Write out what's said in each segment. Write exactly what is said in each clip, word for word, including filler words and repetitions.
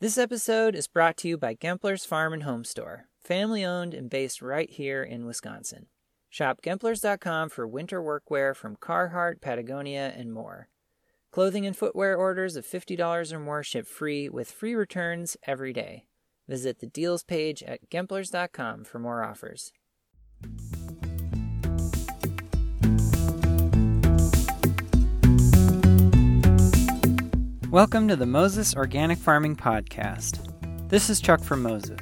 This episode is brought to you by Gempler's Farm and Home Store, family-owned and based right here in Wisconsin. Shop Gemplers dot com for winter workwear from Carhartt, Patagonia, and more. Clothing and footwear orders of fifty dollars or more ship free with free returns every day. Visit the deals page at Gemplers dot com for more offers. Welcome to the Moses Organic Farming Podcast. This is Chuck from Moses.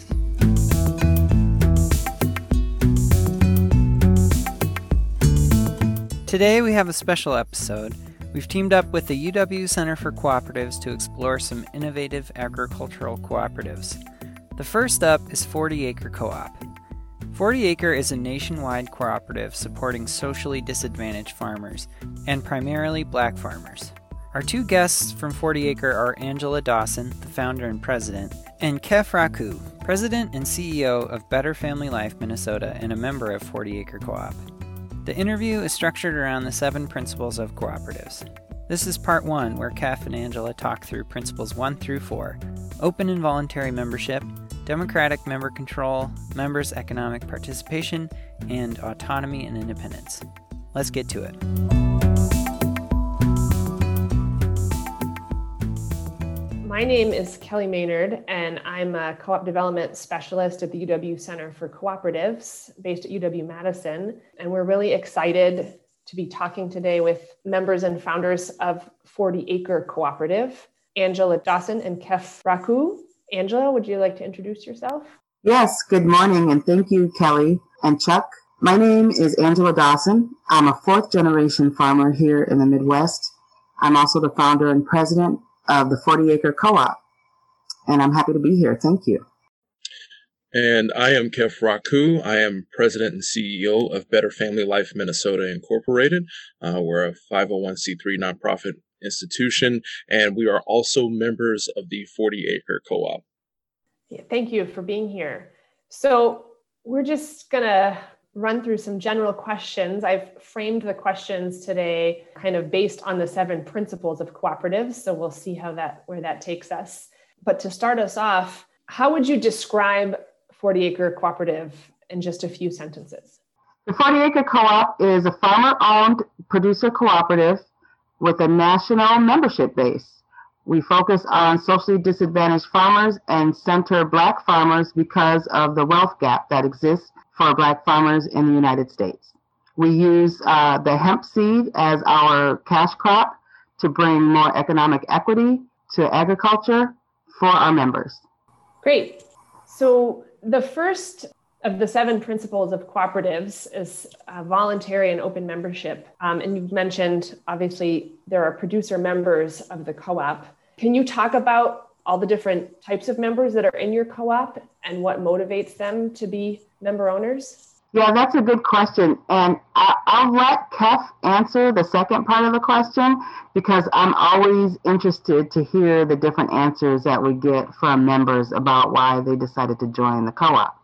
Today we have a special episode. We've teamed up with the U W Center for Cooperatives to explore some innovative agricultural cooperatives. The first up is forty acre Co-op. forty acre is a nationwide cooperative supporting socially disadvantaged farmers, and primarily black farmers. Our two guests from forty acre are Angela Dawson, the founder and president, and Kef Raku, president and C E O of Better Family Life Minnesota and a member of forty acre Co-op. The interview is structured around the seven principles of cooperatives. This is part one, where Kef and Angela talk through principles one through four, open and voluntary membership, democratic member control, members' economic participation, and autonomy and independence. Let's get to it. My name is Kelly Maynard, and I'm a co-op development specialist at the U W Center for Cooperatives based at U W-Madison. And we're really excited to be talking today with members and founders of forty acre Cooperative, Angela Dawson and Kef Raku. Angela, would you like to introduce yourself? Yes, good morning, and thank you, Kelly and Chuck. My name is Angela Dawson. I'm a fourth generation farmer here in the Midwest. I'm also the founder and president of the forty acre Co-op, and I'm happy to be here. Thank you. And I am Kef Raku. I am president and C E O of Better Family Life Minnesota Incorporated. Uh, we're a five oh one c three nonprofit institution, and we are also members of the forty acre Co-op. Yeah, thank you for being here. So we're just going to run through some general questions. I've framed the questions today kind of based on the seven principles of cooperatives. So we'll see how that, where that takes us. But to start us off, how would you describe forty acre Cooperative in just a few sentences? The forty acre Co-op is a farmer-owned producer cooperative with a national membership base. We focus on socially disadvantaged farmers and center Black farmers because of the wealth gap that exists for Black farmers in the United States. We use uh, the hemp seed as our cash crop to bring more economic equity to agriculture for our members. Great. So the first of the seven principles of cooperatives is uh, voluntary and open membership. Um, and you've mentioned, obviously, there are producer members of the co-op. Can you talk about all the different types of members that are in your co-op and what motivates them to be member owners? Yeah, that's a good question. And I, I'll let Kef answer the second part of the question because I'm always interested to hear the different answers that we get from members about why they decided to join the co-op.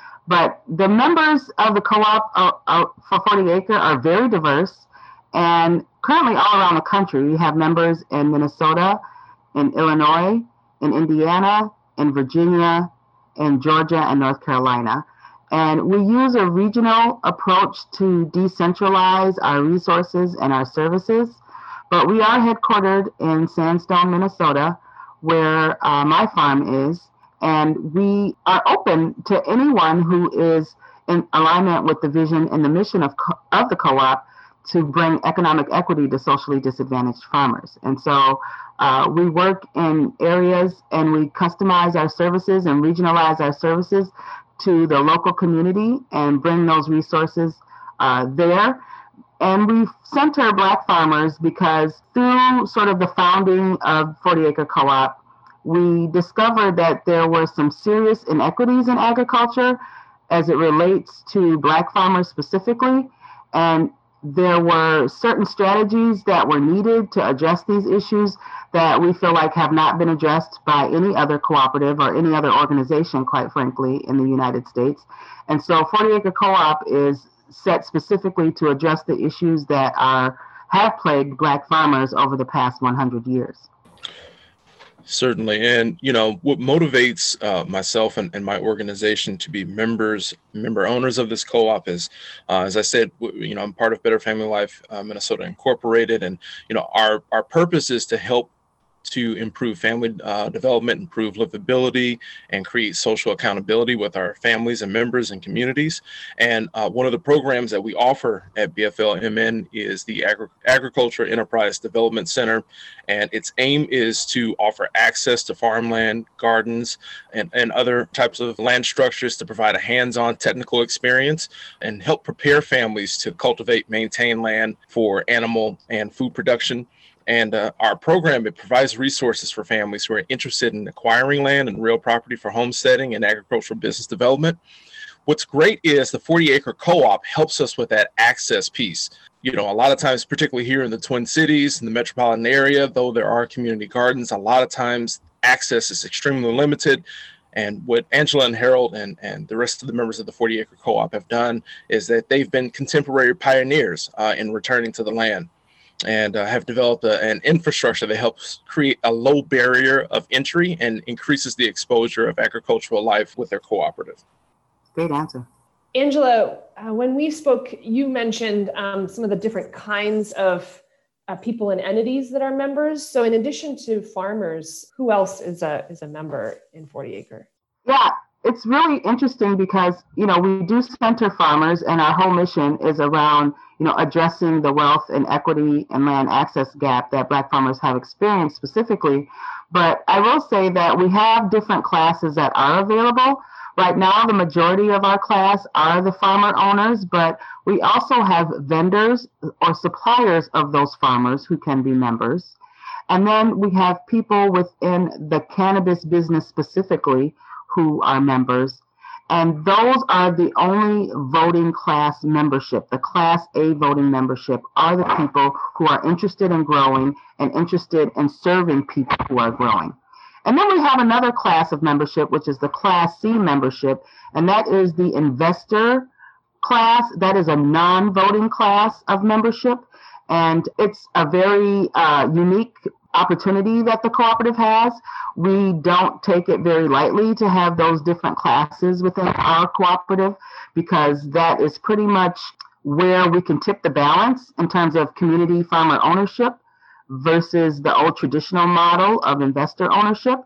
But the members of the co-op uh, uh, for forty acre are very diverse, and currently all around the country. We have members in Minnesota, in Illinois, in Indiana, in Virginia, in Georgia, and North Carolina. And we use a regional approach to decentralize our resources and our services. But we are headquartered in Sandstone, Minnesota, where uh, my farm is. And we are open to anyone who is in alignment with the vision and the mission of, co- of the co-op to bring economic equity to socially disadvantaged farmers. And so uh, we work in areas and we customize our services and regionalize our services to the local community and bring those resources uh, there. And we center Black farmers because through sort of the founding of forty acre Co-op, we discovered that there were some serious inequities in agriculture as it relates to Black farmers specifically. And there were certain strategies that were needed to address these issues that we feel like have not been addressed by any other cooperative or any other organization, quite frankly, in the United States. And so forty acre Co-op is set specifically to address the issues that are have plagued Black farmers over the past one hundred years. Certainly. And, you know, what motivates uh, myself and, and my organization to be members, member owners of this co-op is, uh, as I said, w- you know, I'm part of Better Family Life uh, Minnesota Incorporated. And, you know, our, our purpose is to help to improve family uh, development, improve livability, and create social accountability with our families and members and communities. And uh, one of the programs that we offer at B F L M N is the Agri- Agriculture Enterprise Development Center. And its aim is to offer access to farmland, gardens, and, and other types of land structures to provide a hands-on technical experience and help prepare families to cultivate, maintain land for animal and food production. And uh, our program, it provides resources for families who are interested in acquiring land and real property for homesteading and agricultural business development. What's great is the forty acre co-op helps us with that access piece. You know, a lot of times, particularly here in the Twin Cities, in the metropolitan area, though there are community gardens, a lot of times access is extremely limited. And what Angela and Harold and, and the rest of the members of the forty acre co-op have done is that they've been contemporary pioneers uh, in returning to the land, and uh, have developed a, an infrastructure that helps create a low barrier of entry and increases the exposure of agricultural life with their cooperative. Great answer. Angela, uh, when we spoke, you mentioned um, some of the different kinds of uh, people and entities that are members. So in addition to farmers, who else is a, is a member in forty acre? Yeah, it's really interesting because, you know, we do center farmers, and our whole mission is around, you know, addressing the wealth and equity and land access gap that Black farmers have experienced specifically. But I will say that we have different classes that are available. Right now, the majority of our class are the farmer owners, but we also have vendors or suppliers of those farmers who can be members. And then we have people within the cannabis business specifically who are members. And those are the only voting class membership. The Class A voting membership are the people who are interested in growing and interested in serving people who are growing. And then we have another class of membership, which is the Class C membership, and that is the investor class. That is a non-voting class of membership, and it's a very uh, unique opportunity that the cooperative has. We don't take it very lightly to have those different classes within our cooperative, because that is pretty much where we can tip the balance in terms of community farmer ownership versus the old traditional model of investor ownership.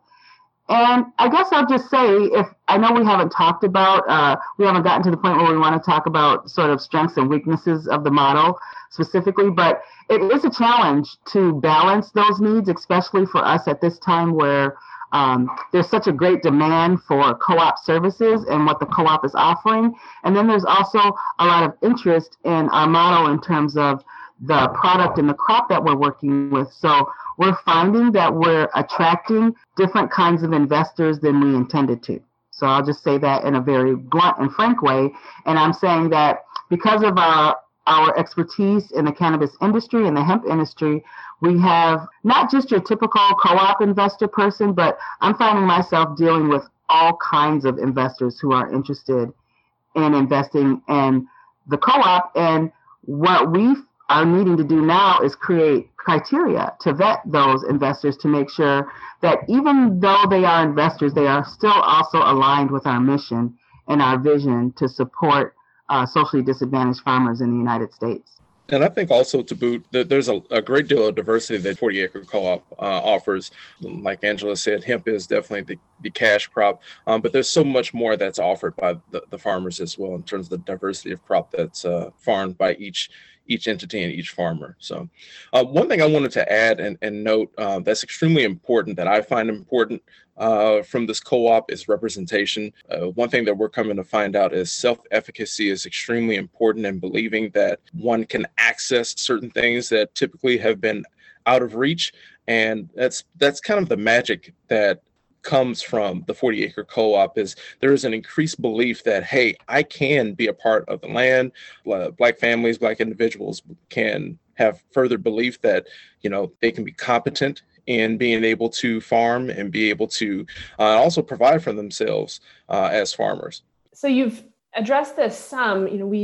And I guess I'll just say, if I know we haven't talked about, uh, we haven't gotten to the point where we want to talk about sort of strengths and weaknesses of the model specifically, but it is a challenge to balance those needs, especially for us at this time where um, there's such a great demand for co-op services and what the co-op is offering. And then there's also a lot of interest in our model in terms of the product and the crop that we're working with. So we're finding that we're attracting different kinds of investors than we intended to. So I'll just say that in a very blunt and frank way. And I'm saying that because of our, our expertise in the cannabis industry and the hemp industry, we have not just your typical co-op investor person, but I'm finding myself dealing with all kinds of investors who are interested in investing in the co-op. And what we are needing to do now is create criteria to vet those investors to make sure that even though they are investors, they are still also aligned with our mission and our vision to support uh, socially disadvantaged farmers in the United States. And I think also to boot that there's a, a great deal of diversity that forty acre co-op uh, offers. Like Angela said, hemp is definitely the, the cash crop, um, but there's so much more that's offered by the, the farmers as well in terms of the diversity of crop that's uh, farmed by each each entity and each farmer. So uh, one thing I wanted to add and, and note uh, that's extremely important, that I find important uh, from this co-op, is representation. Uh, one thing that we're coming to find out is self-efficacy is extremely important, and believing that one can access certain things that typically have been out of reach. And that's that's kind of the magic that comes from the forty acre co-op, is there is an increased belief that, hey, I can be a part of the land. Black families, Black individuals can have further belief that, you know, they can be competent in being able to farm and be able to uh, also provide for themselves uh, as farmers. So you've addressed this some. You know, we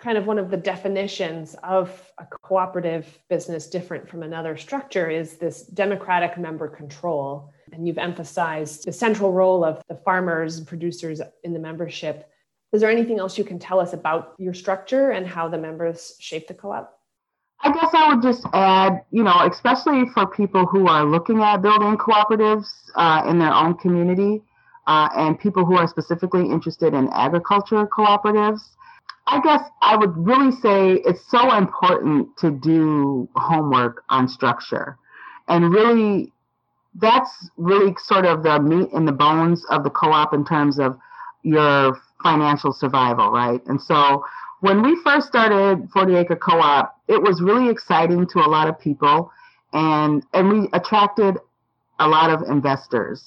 kind of one of the definitions of a cooperative business different from another structure is this democratic member control. And you've emphasized the central role of the farmers and producers in the membership. Is there anything else you can tell us about your structure and how the members shape the co-op? I guess I would just add, you know, especially for people who are looking at building cooperatives uh, in their own community uh, and people who are specifically interested in agriculture cooperatives, I guess I would really say it's so important to do homework on structure. And really, that's really sort of the meat and the bones of the co-op in terms of your financial survival, right? And so when we first started forty Acre Co-op, it was really exciting to a lot of people, and and we attracted a lot of investors.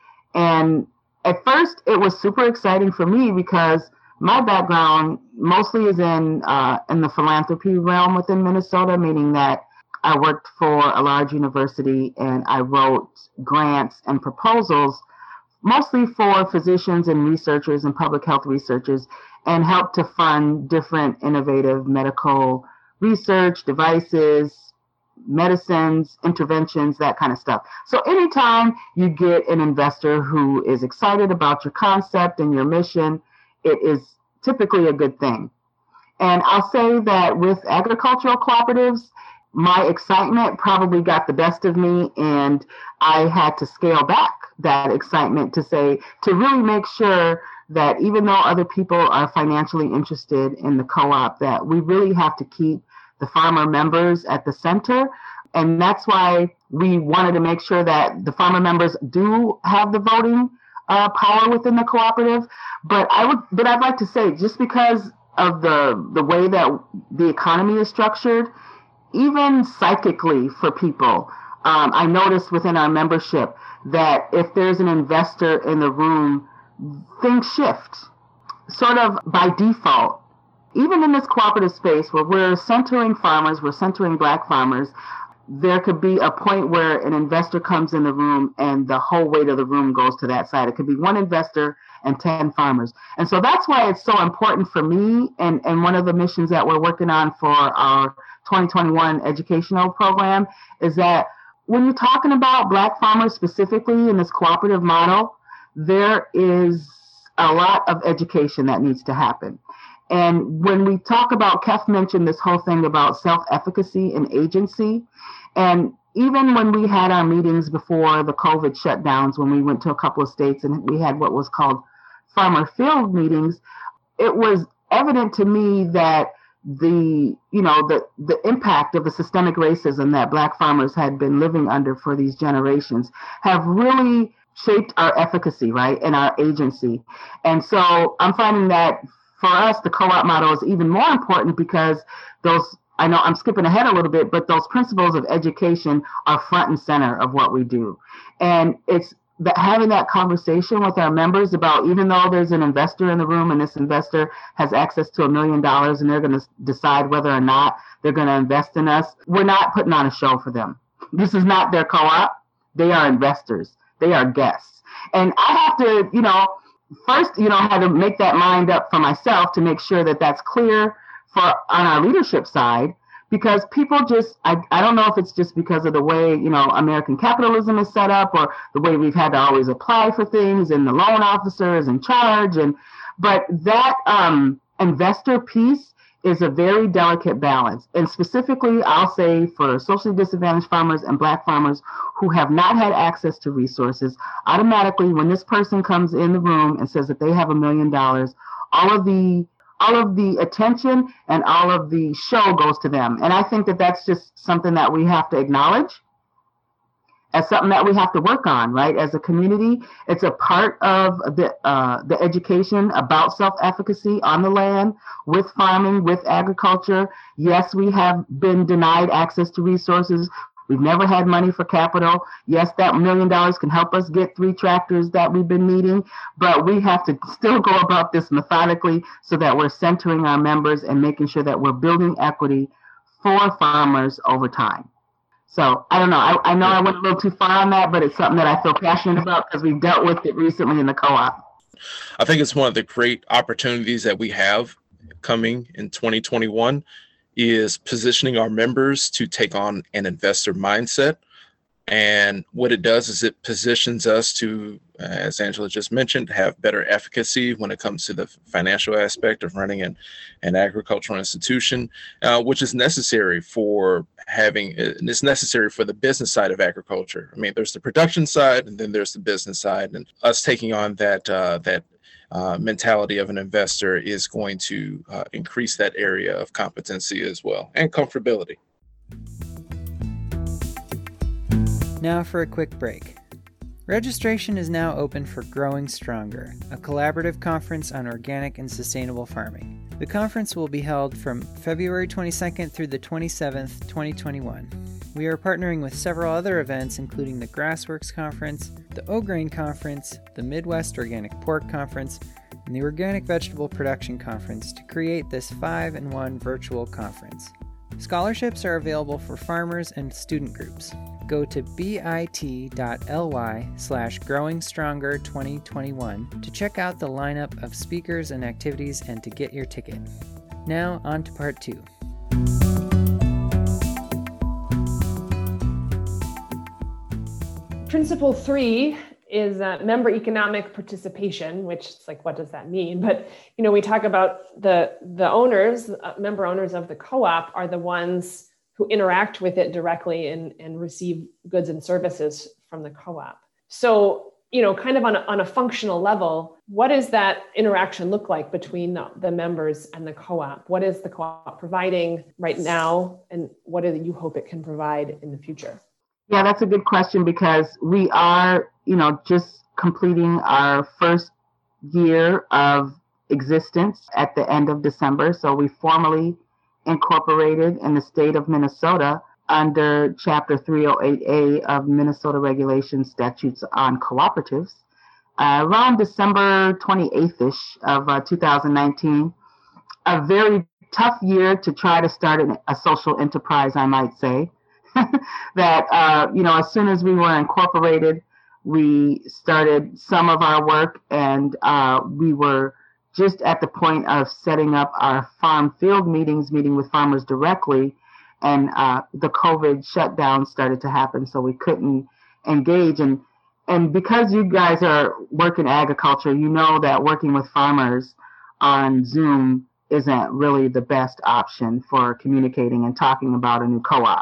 And at first, it was super exciting for me because my background mostly is in uh, in the philanthropy realm within Minnesota, meaning that I worked for a large university and I wrote grants and proposals mostly for physicians and researchers and public health researchers, and help to fund different innovative medical research, devices, medicines, interventions, that kind of stuff. So anytime you get an investor who is excited about your concept and your mission, it is typically a good thing. And I'll say that with agricultural cooperatives, my excitement probably got the best of me, and I had to scale back that excitement to say, to really make sure that even though other people are financially interested in the co-op, that we really have to keep the farmer members at the center. And that's why we wanted to make sure that the farmer members do have the voting uh, power within the cooperative. But I would, but I'd like to say, just because of the the way that the economy is structured, even psychically for people, um, I noticed within our membership that if there's an investor in the room, things shift sort of by default. Even in this cooperative space where we're centering farmers, we're centering Black farmers, there could be a point where an investor comes in the room and the whole weight of the room goes to that side. It could be one investor and ten farmers. And so that's why it's so important for me, and, and one of the missions that we're working on for our twenty twenty-one educational program is that when you're talking about Black farmers specifically in this cooperative model, there is a lot of education that needs to happen. And when we talk about, Kef mentioned this whole thing about self-efficacy and agency. And even when we had our meetings before the COVID shutdowns, when we went to a couple of states and we had what was called farmer field meetings, it was evident to me that the, you know, the, the impact of the systemic racism that Black farmers had been living under for these generations have really shaped our efficacy, right, and our agency. And so I'm finding that for us, the co-op model is even more important because those, I know I'm skipping ahead a little bit, but those principles of education are front and center of what we do. And it's that having that conversation with our members about, even though there's an investor in the room and this investor has access to a million dollars and they're going to decide whether or not they're going to invest in us, we're not putting on a show for them. This is not their co-op. They are investors. They are guests. And I have to, you know, first, you know, I had to make that mind up for myself to make sure that that's clear for on our leadership side, because people just, I, I don't know if it's just because of the way, you know, American capitalism is set up or the way we've had to always apply for things and the loan officer is in charge. And, but that um, investor piece is a very delicate balance. And specifically, I'll say for socially disadvantaged farmers and Black farmers who have not had access to resources, automatically when this person comes in the room and says that they have a million dollars, all of the all of the attention and all of the show goes to them. And I think that that's just something that we have to acknowledge as something that we have to work on, right? As a community, it's a part of the uh, the education about self-efficacy on the land, with farming, with agriculture. Yes, we have been denied access to resources. We've never had money for capital. Yes, that million dollars can help us get three tractors that we've been needing, but we have to still go about this methodically so that we're centering our members and making sure that we're building equity for farmers over time. So I don't know. I, I know I went a little too far on that, but it's something that I feel passionate about because we've dealt with it recently in the co-op. I think it's one of the great opportunities that we have coming in twenty twenty-one is positioning our members to take on an investor mindset. And what it does is it positions us to, as Angela just mentioned, have better efficacy when it comes to the financial aspect of running an, an agricultural institution, uh, which is necessary for having, it's necessary for the business side of agriculture. I mean, there's the production side and then there's the business side, and us taking on that, uh, that uh, mentality of an investor is going to uh, increase that area of competency as well, and comfortability. Now for a quick break. Registration is now open for Growing Stronger, a collaborative conference on organic and sustainable farming. The conference will be held from February twenty-second through the twenty-seventh, twenty twenty-one. We are partnering with several other events, including the Grassworks Conference, the O-Grain Conference, the Midwest Organic Pork Conference, and the Organic Vegetable Production Conference to create this five in one virtual conference. Scholarships are available for farmers and student groups. Go to bit.ly slash growing stronger 2021 to check out the lineup of speakers and activities and to get your ticket. Now on to part two. Principle three is uh, member economic participation, which is like, what does that mean? But, you know, we talk about the, the owners, uh, member owners of the co-op are the ones who interact with it directly and, and receive goods and services from the co-op. So, you know, kind of on a, on a functional level, what does that interaction look like between the, the members and the co-op? What is the co-op providing right now? And what do you hope it can provide in the future? Yeah, that's a good question, because we are, you know, just completing our first year of existence at the end of December. So we formally incorporated in the state of Minnesota under Chapter three oh eight A of Minnesota Regulation Statutes on Cooperatives uh, around December twenty-eighth-ish of uh, two thousand nineteen. A very tough year to try to start an, a social enterprise, I might say. that, uh, you know, as soon as we were incorporated, we started some of our work, and uh, we were just at the point of setting up our farm field meetings, meeting with farmers directly, and uh, the COVID shutdown started to happen, so we couldn't engage. And and because you guys are working agriculture, you know that working with farmers on Zoom isn't really the best option for communicating and talking about a new co-op.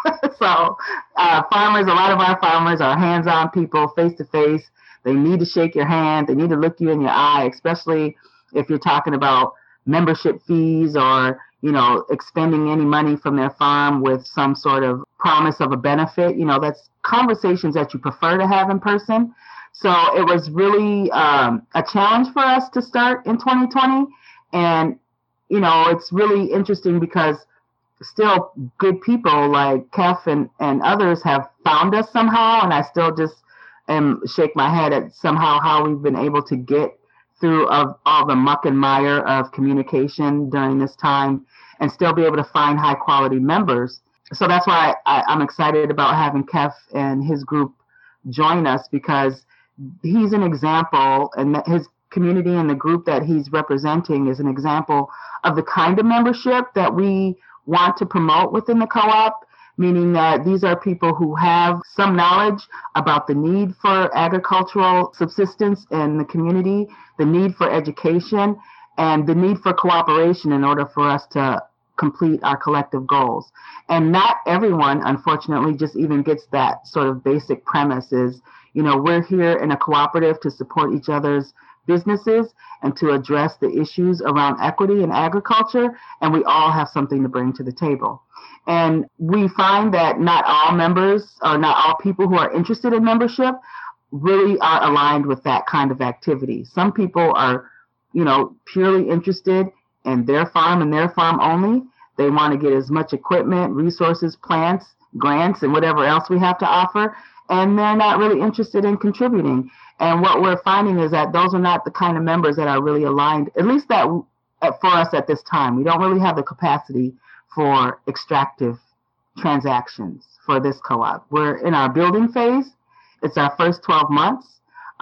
So uh, farmers, a lot of our farmers are hands-on people, face-to-face. They need to shake your hand. They need to look you in your eye, especially if you're talking about membership fees or, you know, expending any money from their farm with some sort of promise of a benefit. You know, that's conversations that you prefer to have in person. So it was really um, a challenge for us to start in twenty twenty. And, you know, it's really interesting because still good people like Kef and, and others have found us somehow. And I still just am shake my head at somehow how we've been able to get through of all the muck and mire of communication during this time and still be able to find high quality members. So that's why I, I'm excited about having Kef and his group join us, because he's an example, and that his community and the group that he's representing is an example of the kind of membership that we want to promote within the co-op, meaning that these are people who have some knowledge about the need for agricultural subsistence in the community, the need for education, and the need for cooperation in order for us to complete our collective goals. And not everyone, unfortunately, just even gets that sort of basic premise is, you know, we're here in a cooperative to support each other's businesses and to address the issues around equity in agriculture, and we all have something to bring to the table. And we find that not all members or not all people who are interested in membership really are aligned with that kind of activity. Some people are, you know, purely interested in their farm and their farm only. They want to get as much equipment, resources, plants, grants, and whatever else we have to offer, and they're not really interested in contributing. And what we're finding is that those are not the kind of members that are really aligned, at least that for us at this time. We don't really have the capacity for extractive transactions for this co-op. We're in our building phase. It's our first twelve months.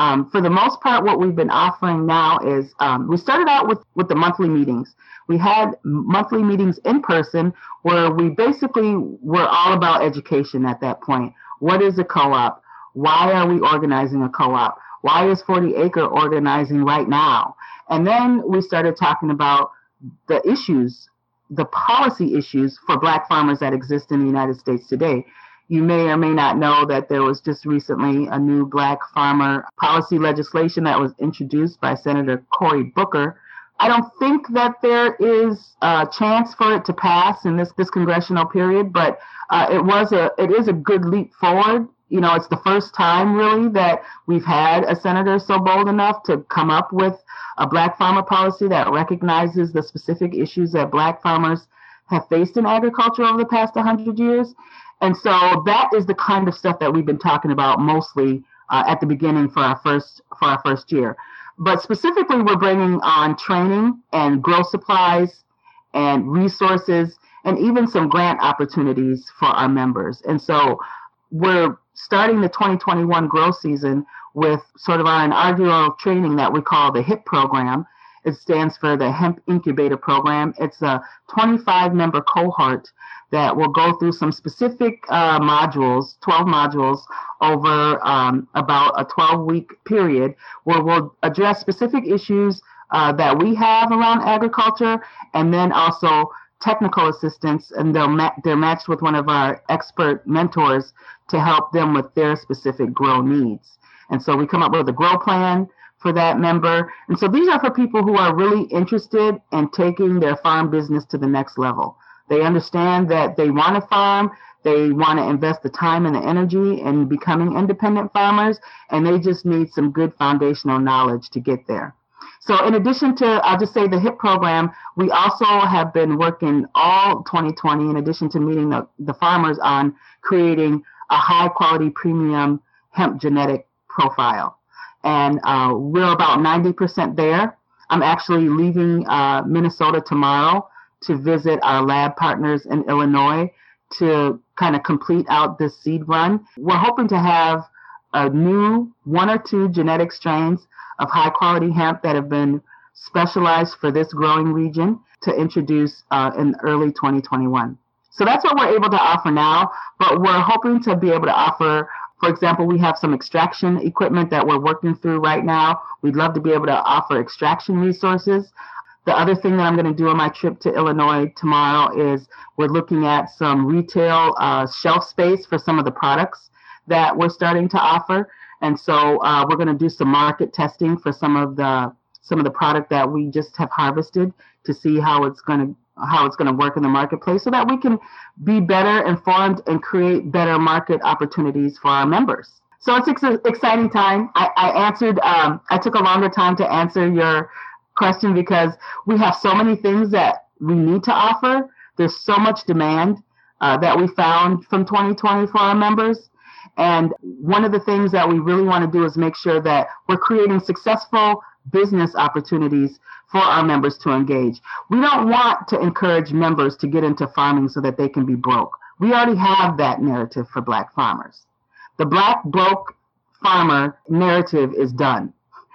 Um, for the most part, what we've been offering now is um, we started out with, with the monthly meetings. We had monthly meetings in person where we basically were all about education at that point. What is a co-op? Why are we organizing a co-op? Why is forty acre organizing right now? And then we started talking about the issues, the policy issues for Black farmers that exist in the United States today. You may or may not know that there was just recently a new Black farmer policy legislation that was introduced by Senator Cory Booker. I don't think that there is a chance for it to pass in this, this congressional period, but uh, it was a it is a good leap forward. You know, it's the first time really that we've had a senator so bold enough to come up with a Black farmer policy that recognizes the specific issues that Black farmers have faced in agriculture over the past one hundred years. And so that is the kind of stuff that we've been talking about mostly uh, at the beginning for our first for our first year. But specifically, we're bringing on training and grow supplies and resources and even some grant opportunities for our members. And so we're starting the twenty twenty-one grow season with sort of our inaugural training that we call the HIP program. It stands for the Hemp Incubator Program. It's a twenty-five member cohort that will go through some specific uh, modules, twelve modules over um, about a twelve week period where we'll address specific issues uh, that we have around agriculture, and then also technical assistance, and they'll ma- they're matched with one of our expert mentors to help them with their specific grow needs. And so we come up with a grow plan for that member. And so these are for people who are really interested in taking their farm business to the next level. They understand that they want to farm, they want to invest the time and the energy in becoming independent farmers, and they just need some good foundational knowledge to get there. So in addition to, I'll just say the HIP program, we also have been working all twenty twenty, in addition to meeting the, the farmers, on creating a high quality premium hemp genetic profile. And uh, we're about ninety percent there. I'm actually leaving uh, Minnesota tomorrow to visit our lab partners in Illinois to kind of complete out this seed run. We're hoping to have a new one or two genetic strains of high quality hemp that have been specialized for this growing region to introduce uh, in early twenty twenty-one. So that's what we're able to offer now, but we're hoping to be able to offer, for example, we have some extraction equipment that we're working through right now. We'd love to be able to offer extraction resources. The other thing that I'm going to do on my trip to Illinois tomorrow is we're looking at some retail uh, shelf space for some of the products that we're starting to offer. And so uh, we're going to do some market testing for some of the some of the product that we just have harvested to see how it's going to how it's going to work in the marketplace, so that we can be better informed and create better market opportunities for our members. So it's an exciting time. I, I answered. Um, I took a longer time to answer your question because we have so many things that we need to offer. There's so much demand uh, that we found from twenty twenty for our members. And one of the things that we really want to do is make sure that we're creating successful business opportunities for our members to engage. We don't want to encourage members to get into farming so that they can be broke. We already have that narrative for Black farmers. The Black broke farmer narrative is done.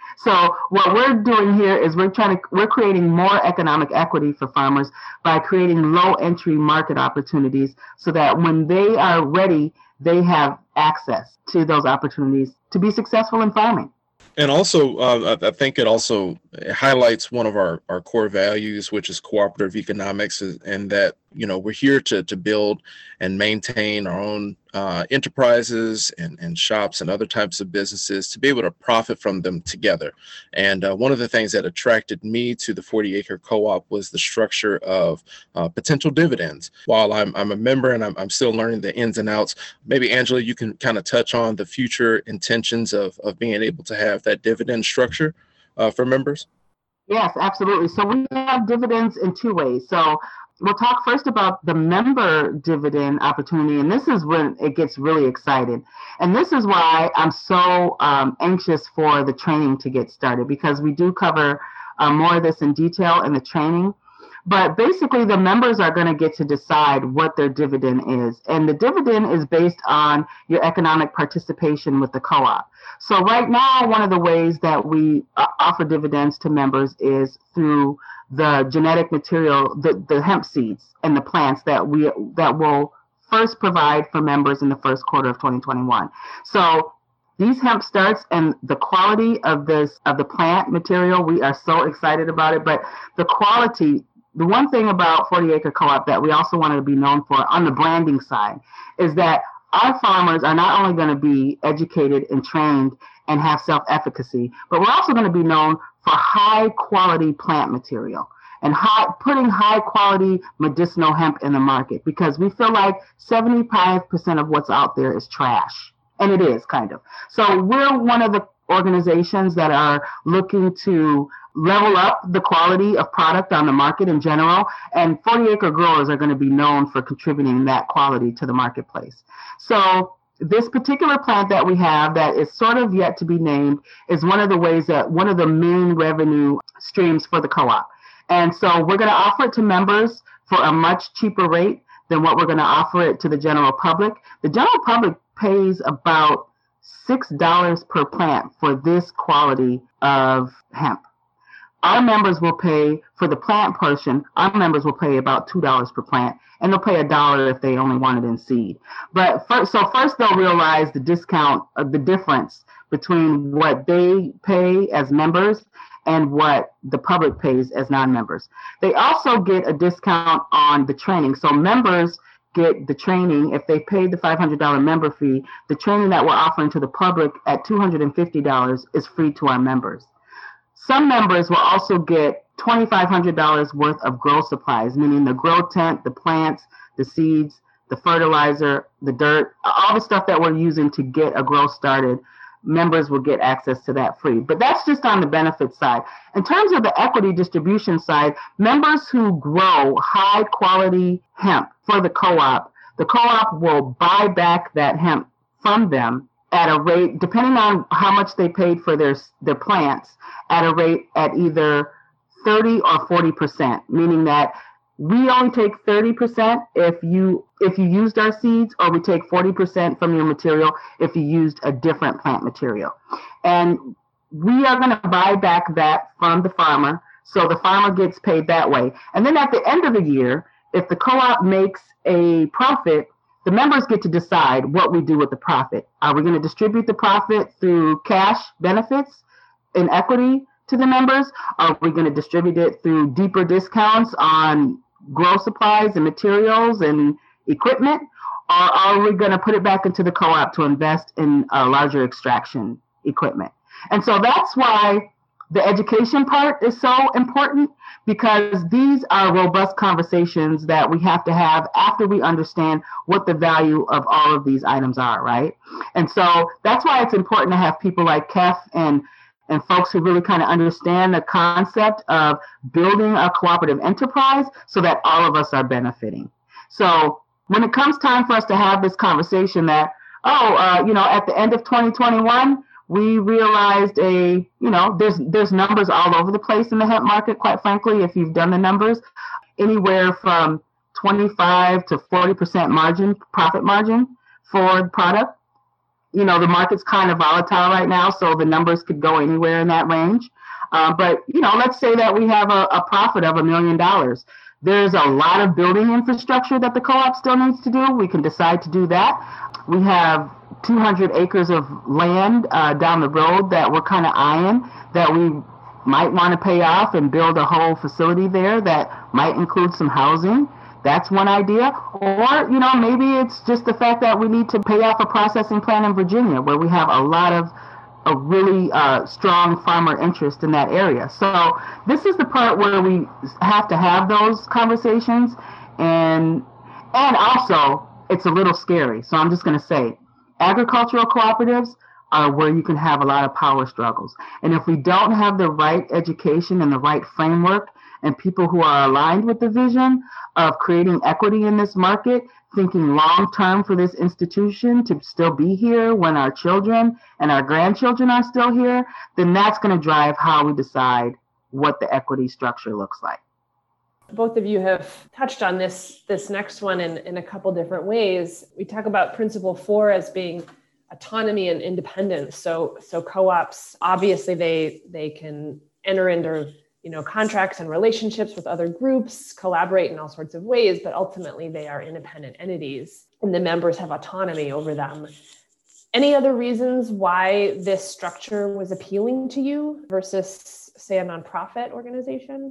So what we're doing here is we're trying to we're creating more economic equity for farmers by creating low entry market opportunities so that when they are ready, they have access to those opportunities to be successful in farming. And also, uh, I think it also highlights one of our, our core values, which is cooperative economics, and that, you know, we're here to to build and maintain our own uh, enterprises and, and shops and other types of businesses to be able to profit from them together. And uh, one of the things that attracted me to the forty acre co-op was the structure of uh, potential dividends. While I'm, I'm a member and I'm, I'm still learning the ins and outs, maybe Angela, you can kind of touch on the future intentions of, of being able to have that dividend structure uh, for members? Yes, absolutely. So we have dividends in two ways. So we'll talk first about the member dividend opportunity, and this is when it gets really exciting. And this is why I'm so um, anxious for the training to get started, because we do cover uh, more of this in detail in the training. But basically, the members are going to get to decide what their dividend is. And the dividend is based on your economic participation with the co-op. So right now, one of the ways that we uh, offer dividends to members is through the genetic material, the, the hemp seeds and the plants that we that will first provide for members in the first quarter of twenty twenty-one. So these hemp starts and the quality of this of the plant material, we are so excited about it. But the quality, the one thing about forty acre Co-op that we also wanted to be known for on the branding side is that our farmers are not only going to be educated and trained and have self-efficacy, but we're also going to be known for high quality plant material and high, putting high quality medicinal hemp in the market, because we feel like seventy-five percent of what's out there is trash. And it is kind of. So we're one of the organizations that are looking to level up the quality of product on the market in general. And forty acre growers are going to be known for contributing that quality to the marketplace. So this particular plant that we have that is sort of yet to be named is one of the ways that one of the main revenue streams for the co-op. And so we're going to offer it to members for a much cheaper rate than what we're going to offer it to the general public. The general public pays about six dollars per plant for this quality of hemp. Our members will pay for the plant portion. Our members will pay about two dollars per plant, and they'll pay a dollar if they only want it in seed. But first, so first they'll realize the discount, uh, the difference between what they pay as members and what the public pays as non-members. They also get a discount on the training. So members get the training. If they paid the five hundred dollars member fee, the training that we're offering to the public at two hundred fifty dollars is free to our members. Some members will also get two thousand five hundred dollars worth of grow supplies, meaning the grow tent, the plants, the seeds, the fertilizer, the dirt, all the stuff that we're using to get a grow started. Members will get access to that free. But that's just on the benefit side. In terms of the equity distribution side, members who grow high quality hemp for the co-op, the co-op will buy back that hemp from them at a rate, depending on how much they paid for their, their plants, at a rate at either thirty or forty percent, meaning that we only take thirty percent if you if you used our seeds, or we take forty percent from your material if you used a different plant material. And we are going to buy back that from the farmer, so the farmer gets paid that way. And then at the end of the year, if the co-op makes a profit, the members get to decide what we do with the profit. Are we going to distribute the profit through cash benefits and equity to the members? Are we going to distribute it through deeper discounts on grow supplies and materials and equipment? Or are we going to put it back into the co-op to invest in a larger extraction equipment? And so that's why the education part is so important, because these are robust conversations that we have to have after we understand what the value of all of these items are, right? And so that's why it's important to have people like Kef and and folks who really kind of understand the concept of building a cooperative enterprise so that all of us are benefiting. So when it comes time for us to have this conversation that, oh, uh, you know, at the end of twenty twenty-one, we realized a, you know, there's there's numbers all over the place in the hemp market, quite frankly, if you've done the numbers, anywhere from twenty-five to forty percent margin, profit margin for the product. You know, the market's kind of volatile right now, so the numbers could go anywhere in that range. Uh, but, you know, let's say that we have a, a profit of a million dollars. There's a lot of building infrastructure that the co-op still needs to do. We can decide to do that. We have two hundred acres of land uh, down the road that we're kind of eyeing that we might want to pay off and build a whole facility there that might include some housing. That's one idea. Or, you know, maybe it's just the fact that we need to pay off a processing plant in Virginia where we have a lot of a really uh, strong farmer interest in that area. So this is the part where we have to have those conversations. And, and also, it's a little scary. So I'm just going to say, agricultural cooperatives are where you can have a lot of power struggles. And if we don't have the right education and the right framework and people who are aligned with the vision of creating equity in this market, thinking long-term for this institution to still be here when our children and our grandchildren are still here, then that's going to drive how we decide what the equity structure looks like. Both of you have touched on this, this next one in, in a couple different ways. We talk about principle four as being autonomy and independence. So, so co-ops, obviously they, they can enter into, you know, contracts and relationships with other groups, collaborate in all sorts of ways, but ultimately they are independent entities and the members have autonomy over them. Any other reasons why this structure was appealing to you versus, say, a nonprofit organization?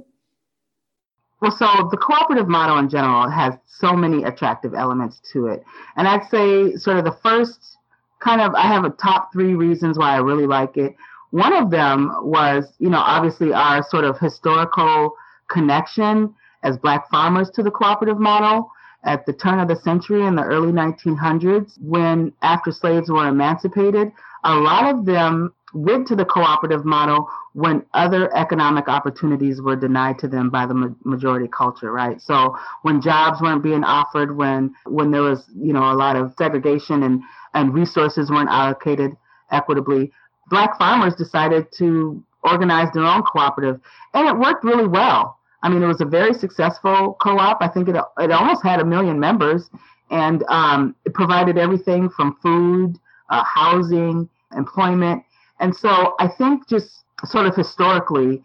Well, so the cooperative model in general has so many attractive elements to it. And I'd say sort of the first kind of, I have a top three reasons why I really like it. One of them was, you know, obviously our sort of historical connection as Black farmers to the cooperative model at the turn of the century in the early nineteen hundreds, when after slaves were emancipated, a lot of them went to the cooperative model when other economic opportunities were denied to them by the ma- majority culture, right? So when jobs weren't being offered, when when there was, you know, a lot of segregation and, and resources weren't allocated equitably, Black farmers decided to organize their own cooperative, and it worked really well. I mean, it was a very successful co-op. I think it it almost had a million members, and um, it provided everything from food, uh, housing, employment. And so I think just sort of historically,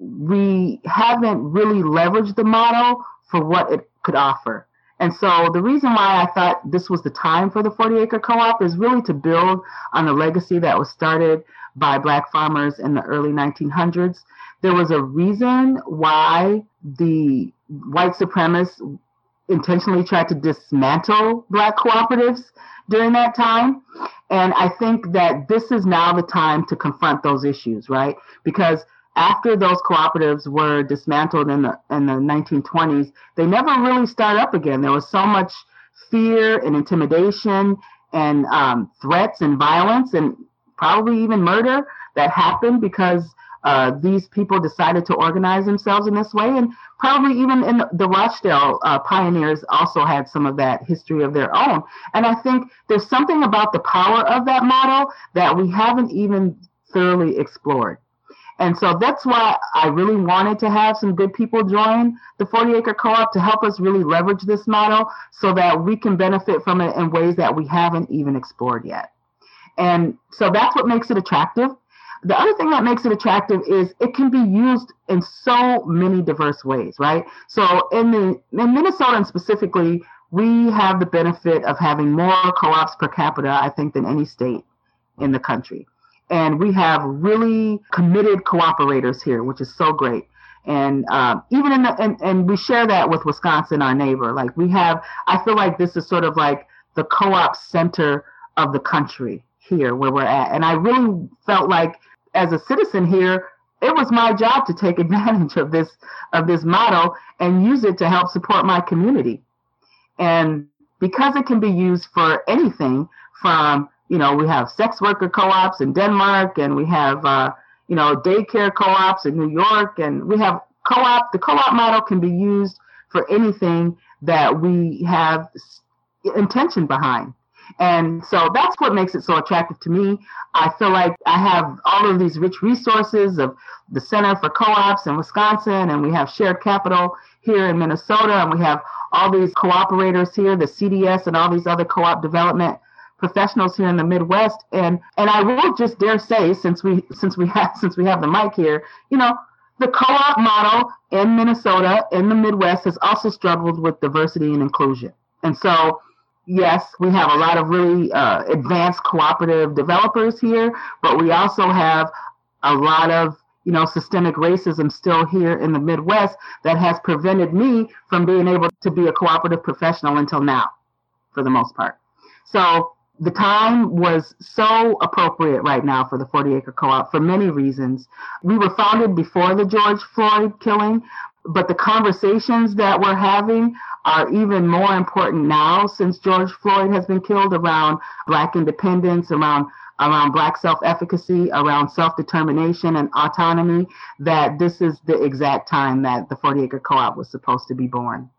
we haven't really leveraged the model for what it could offer. And so the reason why I thought this was the time for the forty acre co-op is really to build on the legacy that was started by Black farmers in the early nineteen hundreds. There was a reason why the white supremacists intentionally tried to dismantle Black cooperatives during that time. And I think that this is now the time to confront those issues, right? Because after those cooperatives were dismantled in the in the nineteen twenties, they never really started up again. There was so much fear and intimidation and um, threats and violence and probably even murder that happened because uh, these people decided to organize themselves in this way. And probably even in the, the Rochdale uh, pioneers also had some of that history of their own. And I think there's something about the power of that model that we haven't even thoroughly explored. And so that's why I really wanted to have some good people join the forty acre co-op to help us really leverage this model so that we can benefit from it in ways that we haven't even explored yet. And so that's what makes it attractive. The other thing that makes it attractive is it can be used in so many diverse ways, right? So in the in Minnesota specifically, we have the benefit of having more co-ops per capita, I think, than any state in the country. And we have really committed cooperators here, which is so great. And um, even in the, and, and we share that with Wisconsin, our neighbor. Like we have, I feel like this is sort of like the co-op center of the country here where we're at. And I really felt like as a citizen here, it was my job to take advantage of this, of this model and use it to help support my community. And because it can be used for anything from, you know, we have sex worker co-ops in Denmark, and we have, uh, you know, daycare co-ops in New York, and we have co-op. The co-op model can be used for anything that we have intention behind. And so that's what makes it so attractive to me. I feel like I have all of these rich resources of the Center for Co-ops in Wisconsin, and we have Shared Capital here in Minnesota, and we have all these cooperators here, the C D S and all these other co-op development professionals here in the Midwest. And and I will just dare say, since we since we have since we have the mic here, you know, the co-op model in Minnesota, in the Midwest, has also struggled with diversity and inclusion. And so, yes, we have a lot of really uh, advanced cooperative developers here, but we also have a lot of, you know, systemic racism still here in the Midwest that has prevented me from being able to be a cooperative professional until now, for the most part. So the time was so appropriate right now for the forty acre co-op for many reasons. We were founded before the George Floyd killing, but the conversations that we're having are even more important now since George Floyd has been killed around Black independence, around around Black self-efficacy, around self-determination and autonomy, that this is the exact time that the forty acre co-op was supposed to be born.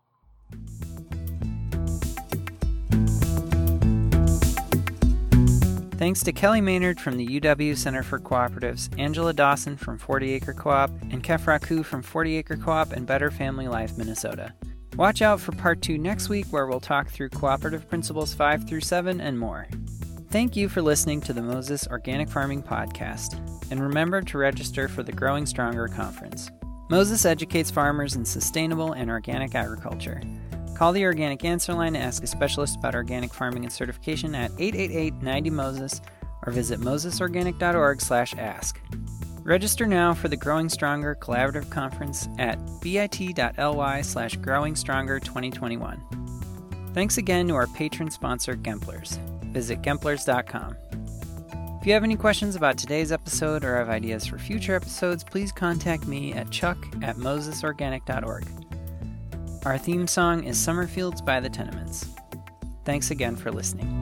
Thanks to Kelly Maynard from the U W Center for Cooperatives, Angela Dawson from forty acre Co-op, and Kef Raku from forty acre Co-op and Better Family Life Minnesota. Watch out for part two next week, where we'll talk through cooperative principles five through seven and more. Thank you for listening to the Moses Organic Farming Podcast, and remember to register for the Growing Stronger Conference. Moses educates farmers in sustainable and organic agriculture. Call the Organic Answer Line to ask a specialist about organic farming and certification at eight eight eight, nine zero, MOSES or visit moses organic dot org slash ask. Register now for the Growing Stronger Collaborative Conference at bit.ly slash growing stronger 2021. Thanks again to our patron sponsor, Gemplers. Visit gemplers dot com. If you have any questions about today's episode or have ideas for future episodes, please contact me at chuck at moses organic dot org. Our theme song is Summerfields by the Tenements. Thanks again for listening.